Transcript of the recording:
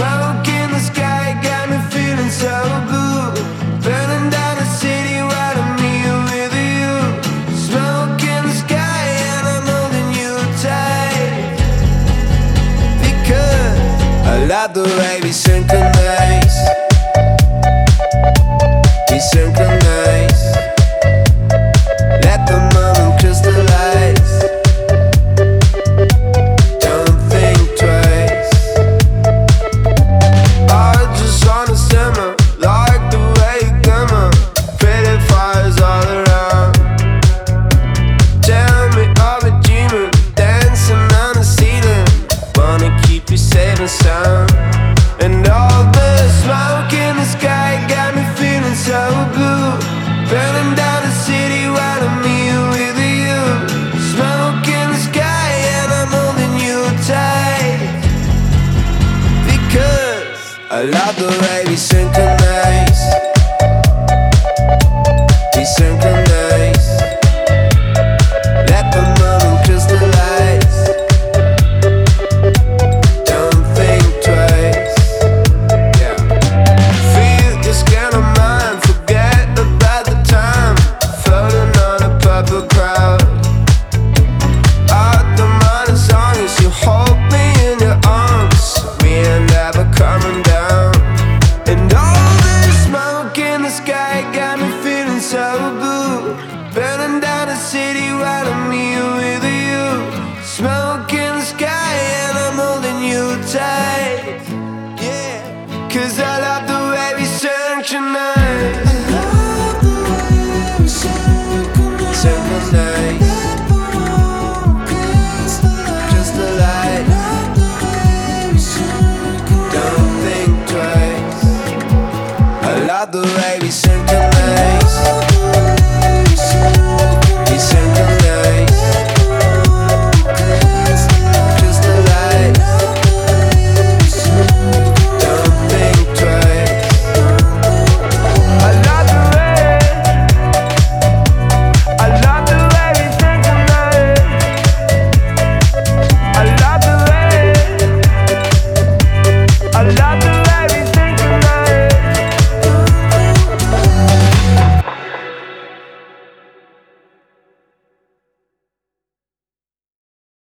Smoke in the sky got me feeling so blue. Burning down the city while I'm here with you. Smoke in the sky and I'm holding you tight, because I love the way we synchronize. We synchronize. Let the moment crystallize. Don't think twice. I just wanna simmer like the way you glimmer. Pretty fires all around. Tell me are we dreaming, dancing on the ceiling. Wanna keep you safe and sound. And all the smoke in the sky got me feeling so blue. Burning down the city while I'm here with you. Smoke in the sky and I'm holding you tight, because I love the way we synchronize. We synchronize. Let the moment crystallize. Don't think twice. Yeah. Feel this kind of mind. Forget about the time. Floating on a purple cloud. Out the mind as long as you hold me in your arms. We ain't never coming down. And all this smoke in the sky got me feeling so blue. Burning down the city while I'm here with you. Smoke in the sky and I'm holding you tight. Yeah, 'cause I love the